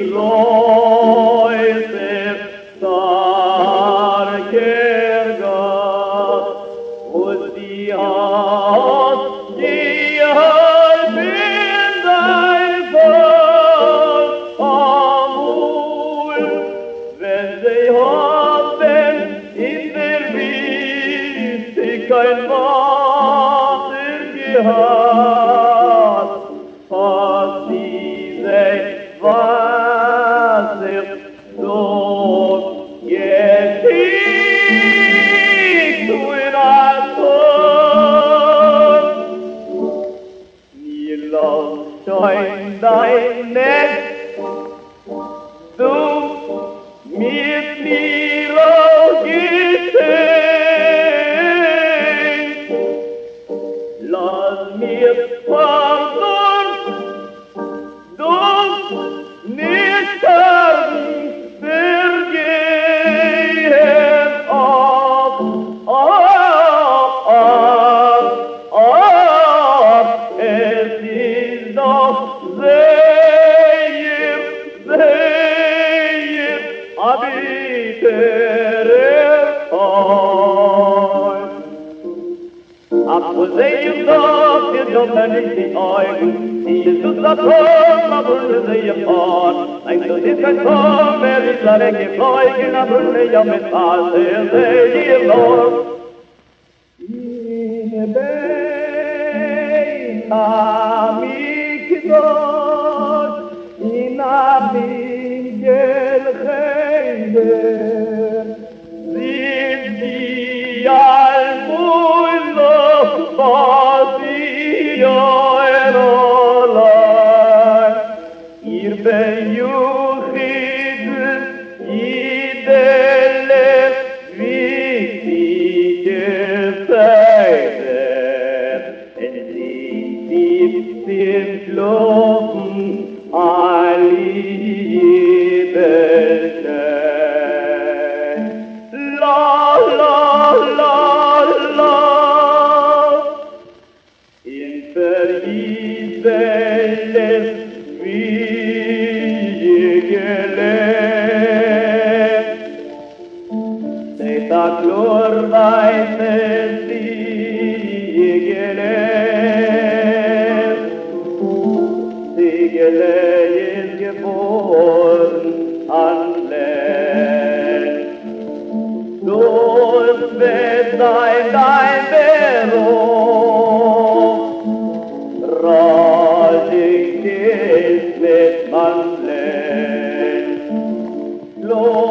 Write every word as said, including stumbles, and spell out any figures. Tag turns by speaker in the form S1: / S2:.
S1: Leute starker Gott, und die hast geholfen dein Volk amul, wenn sie haben in der Wüste kein Wasser gehabt, hat diese Wasser so gestiegen durch das Tor. Mir leuchtet dein Netz, du mit mir geschehen. Lass mir verdammt, du nicht sterben, vergehen. Ach, ach, ach, ach, es ist doch sehr, sehr a bittere Zeit. Apfel sehe doch, wir jubeln nicht die Augen, die Jesus da kommt, aber sie fort. Ein Gott ist kein Korn, wer ist da weggeflogen, aber ja mit Pass, er sehe Lord. In Bein Amikdot, in Abingel Chayder, sind die Almuloch, was ihr allein. Ihr bejuchit idele wichtige Zeiten, en sie siebzehn Schlucken Liebelstein. La, la, la, la, in vergießelles Wiegelebt, Seta glorweises Wiegelebt, Siegele ist geboren an Land. Durch wird sein dein Beruf, raschig ist mit Mann Lend.